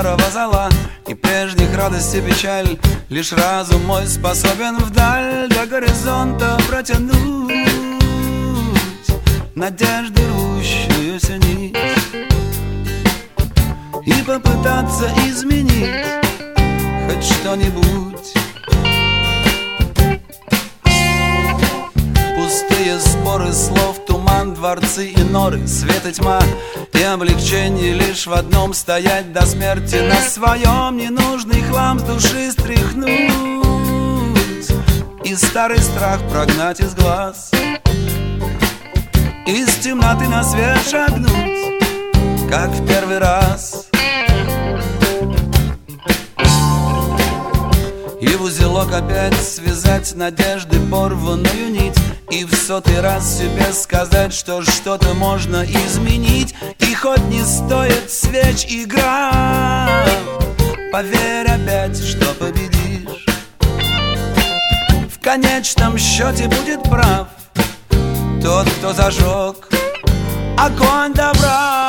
старого зола и прежних радость и печаль. Лишь разум мой способен вдаль до горизонта протянуть надежды рвущуюся нить и попытаться изменить хоть что-нибудь. Пустые споры слов, туман, дворцы и норы, свет и тьма и облегчение лишь в одном: стоять до смерти на своем, ненужный хлам с души стряхнуть и старый страх прогнать из глаз, из темноты на свет шагнуть, как в первый раз. И в узелок опять связать надежды порванную нить, и в 100-й раз себе сказать, что что-то можно изменить. И хоть не стоит свеч игра, поверь опять, что победишь. В конечном счете будет прав тот, кто зажег огонь добра.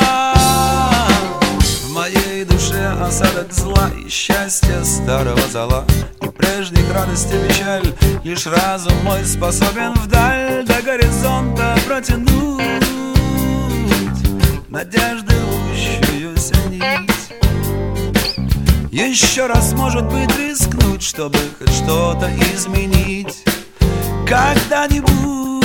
В моей душе осадок зла и счастья старого зола и прежних радость и печаль. Лишь разум мой способен вдаль до горизонта протянуть надежды рвущуюся нить. Еще раз, может быть, рискнуть, чтобы хоть что-то изменить когда-нибудь.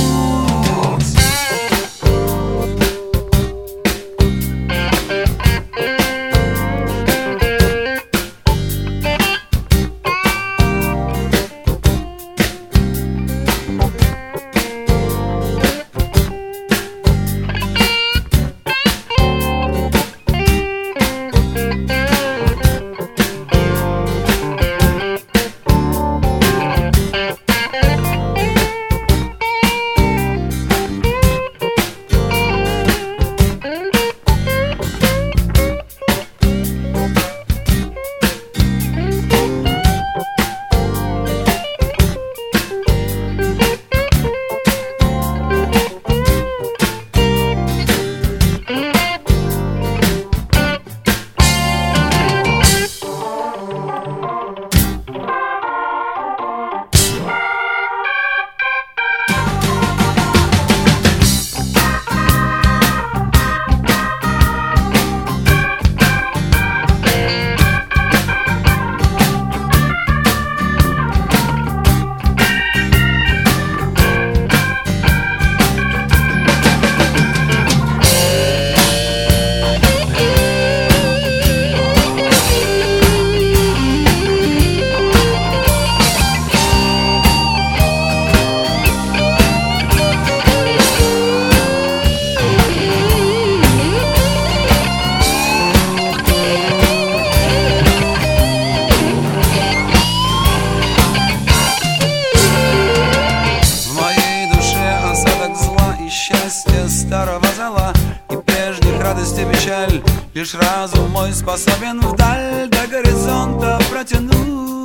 Старого зола и прежних радость и печаль. Лишь разум мой способен вдаль до горизонта протянуть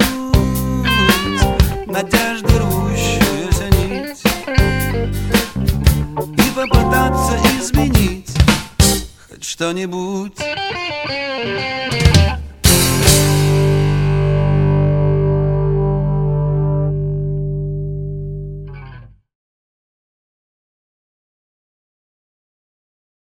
надежды рвущуюся нить и попытаться изменить хоть что-нибудь.